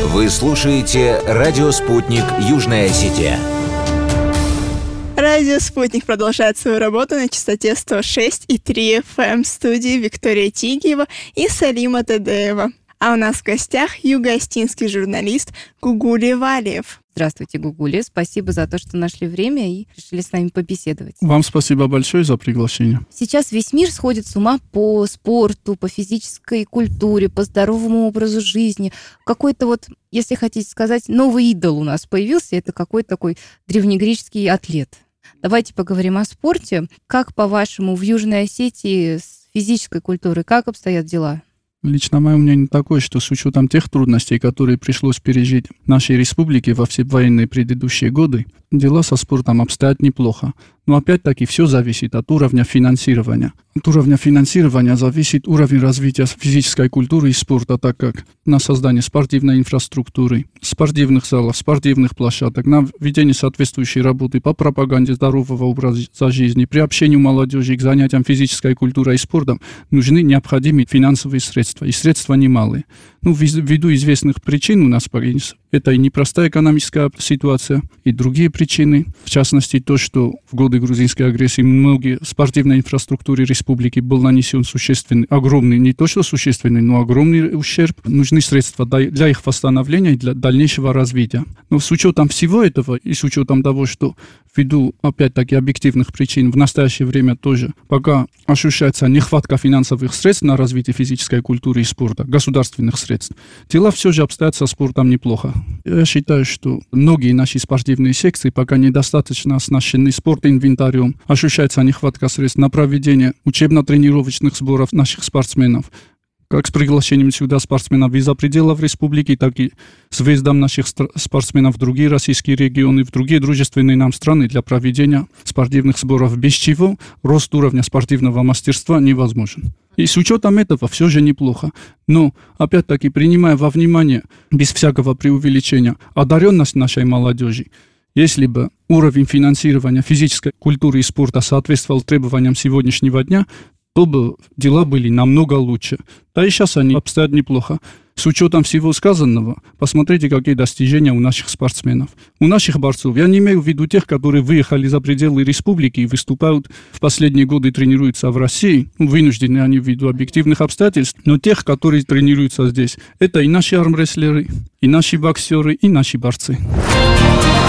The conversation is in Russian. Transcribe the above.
Вы слушаете «Радио Спутник. Южная Осетия». Радио «Спутник» продолжает свою работу на частоте 106,3 FM в студии Виктория Тигиева и Салима Тадеева. А у нас в гостях юго-осетинский журналист Гугули Валиев. Здравствуйте, Гугули. Спасибо за то, что нашли время и решили с нами побеседовать. Вам спасибо большое за приглашение. Сейчас весь мир сходит с ума по спорту, по физической культуре, по здоровому образу жизни. Какой-то если хотите сказать, новый идол у нас появился. Это какой-то такой древнегреческий атлет. Давайте поговорим о спорте. Как, по-вашему, в Южной Осетии с физической культурой, как обстоят дела? Лично мое мнение такое, что с учетом тех трудностей, которые пришлось пережить нашей республике во все военные предыдущие годы, дела со спортом обстоят неплохо. Но опять-таки все зависит от уровня финансирования. От уровня финансирования зависит уровень развития физической культуры и спорта, так как на создание спортивной инфраструктуры, спортивных залов, спортивных площадок, на ведение соответствующей работы по пропаганде здорового образа жизни, приобщению молодежи к занятиям физической культурой и спортом нужны необходимые финансовые средства. И средства немалые. Ввиду известных причин у нас это и непростая экономическая ситуация, и другие причины. В частности, то, что в годы грузинской агрессии многие спортивной инфраструктуре республики был нанесен существенный, огромный, не то что существенный, но огромный ущерб. Нужны средства для их восстановления и для дальнейшего развития. Но с учетом всего этого и с учетом того, что ввиду, опять-таки, объективных причин в настоящее время тоже пока ощущается нехватка финансовых средств на развитие физической культуры и спорта, государственных средств, дела все же обстоят со спортом неплохо. Я считаю, что многие наши спортивные секции пока недостаточно оснащены спортинвентарем, ощущается нехватка средств на проведение учебно-тренировочных сборов наших спортсменов, как с приглашением сюда спортсменов из-за пределов республики, так и с выездом наших спортсменов в другие российские регионы, в другие дружественные нам страны для проведения спортивных сборов, без чего рост уровня спортивного мастерства невозможен. И с учетом этого все же неплохо. Но, опять-таки, принимая во внимание, без всякого преувеличения, одаренность нашей молодежи, если бы уровень финансирования физической культуры и спорта соответствовал требованиям сегодняшнего дня, то бы дела были намного лучше. Да и сейчас они обстоят неплохо. С учетом всего сказанного, посмотрите, какие достижения у наших спортсменов. У наших борцов, я не имею в виду тех, которые выехали за пределы республики и выступают в последние годы, тренируются в России, вынуждены они ввиду объективных обстоятельств, но тех, которые тренируются здесь, это и наши армрестлеры, и наши боксеры, и наши борцы.